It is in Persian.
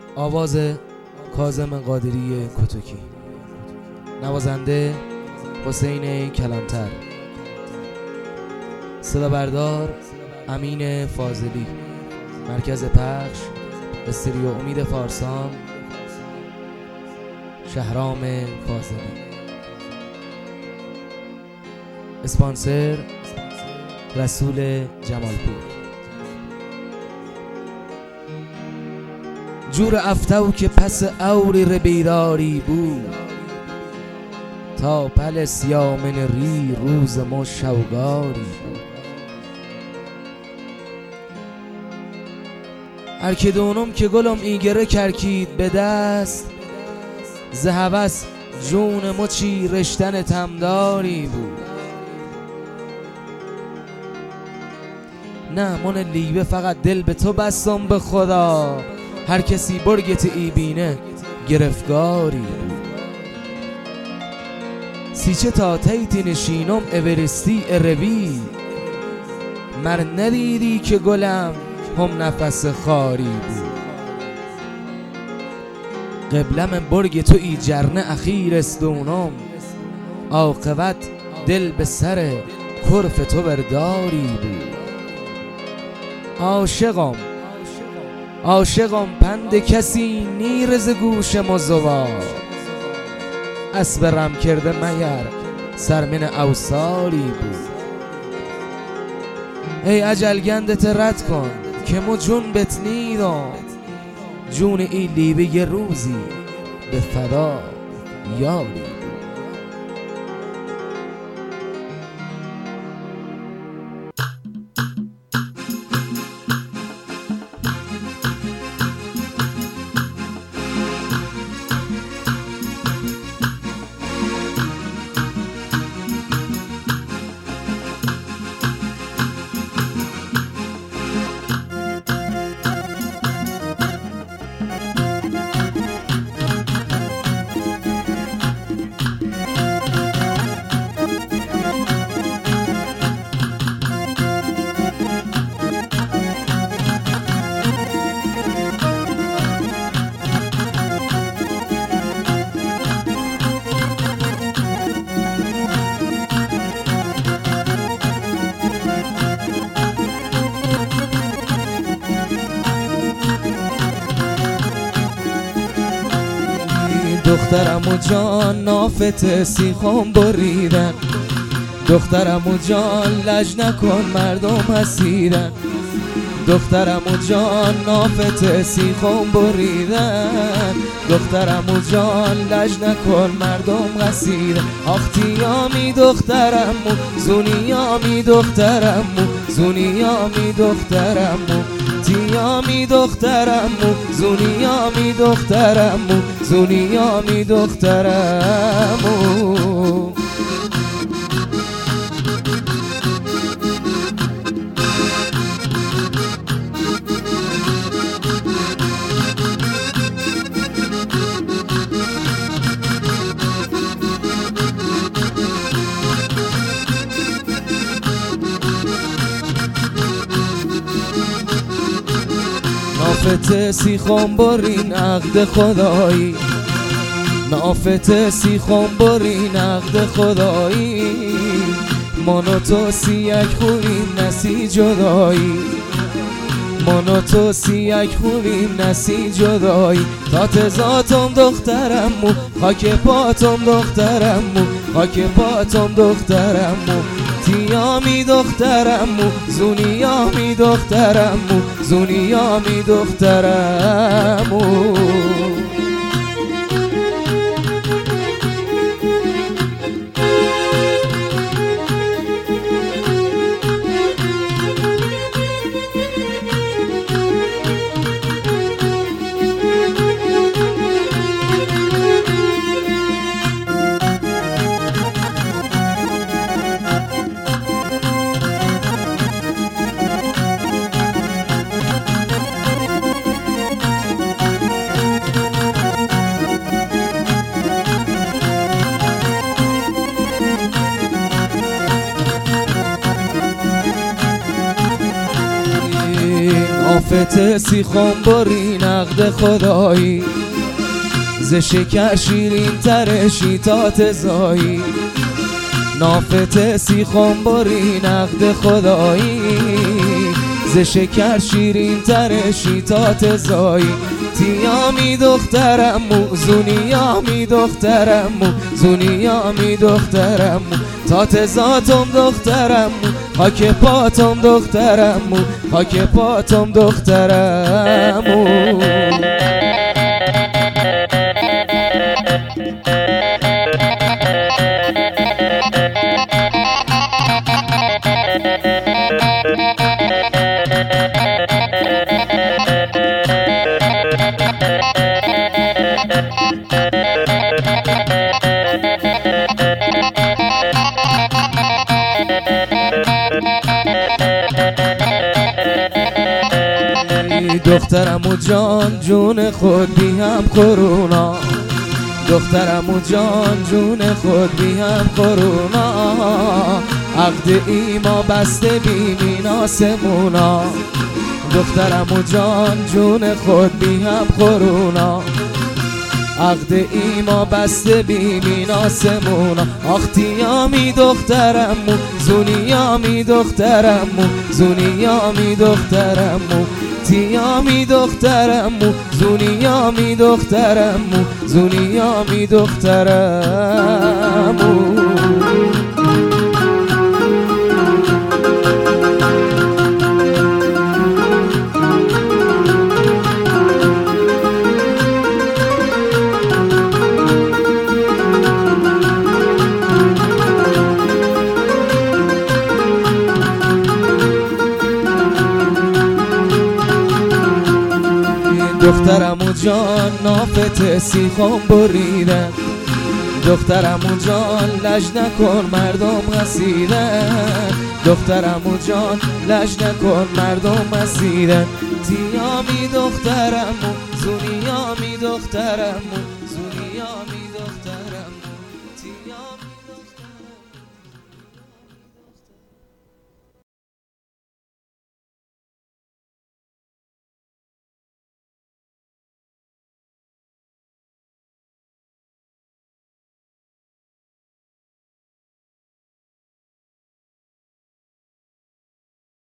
آواز کاظم قادری کتکی، نوازنده حسین کلانتر، صدا بردار امین فاضلی، مرکز پخش استریو امید فارسان، شهرام فاضلی، اسپانسر رسول جمالپور. جور افتو که پس اوری ربیداری بود، تا پل سیامن ری روز ما شوگاری بود. ارکدونم که گلم ایگره کرکید به دست، زهوس جون مچی رشتن تمداری بود. نه من لیبه فقط دل به تو بستم به خدا، هر کسی برگت ای بینه گرفتگاری بود. سیچه تا تیتی نشینم اورستی اروی، مر ندیدی که گلم هم نفس خاری بود. قبلم برگ تو ای جرنه اخیر استونم، عاقبت دل به سر کرف تو برداری بود. عاشقم پند کسی نیرز گوش مزوار، اسب رم کرده مگر سرمن اوساری بود. ای اجل گندت رد کن که مو جون بتنیدم، جون ای لیبه یه روزی به فدا یاری. دخترم و جان نافت سیخم بریدن، دخترم و جان لج نکن مردم حسیدن. دخترم و جان نافت سیخم بریدن، دخترم و جان لج نکن مردم حسیدن. آختیامی دخترم و زونیامی دخترم و زونیامی دخترم و تیامی دخترم و زونیامی دخترم و زونیامی دخترم و نافت سیخم برین عقد خدایی، نافت سیخم برین عقد خدایی. من و تو سیک خوریم نسی جدایی، من و تو سیک خوریم نسی جدایی. تا تزاتم دخترم و خاک پاتم دخترم و خاک پاتم دخترم و تیامی دخترم و زونیامی دخترم و زونیامی دخترم و نافت سیخم بری نقد خدایی، ز شکر شیرین تر شیطات زایی. نافت سیخم بری نقد خدایی، ز شکر شیرین تر شیطات زایی. تیامی دخترمو زونیامی دخترمو زونیامی دخترمو تات ذاتم دخترمو خاک پاتم دخترمو خاک پاتم دخترمو. دخترمو جان جون خود بی هم کرونا، دخترمو جان جون خود بی هم کرونا. عقد ایما بسته بی میناسمونا، دخترمو جان جون خود بی هم کرونا. عقد ایما بسته بی میناسمونا. آختیامی دخترمو زونیامی دخترمو زونیامی دخترمو تیامی دخترمو زونیامی دخترمو زونیامی دخترمو. دخترمو جان نافت سیخم بریدن، دخترمو جان لج نکن مردم غسیدن، دخترمو جان لج نکن مردم غسیدن. تیامی دخترمو زونیامی دخترمو زونیامی دخترمو تیامی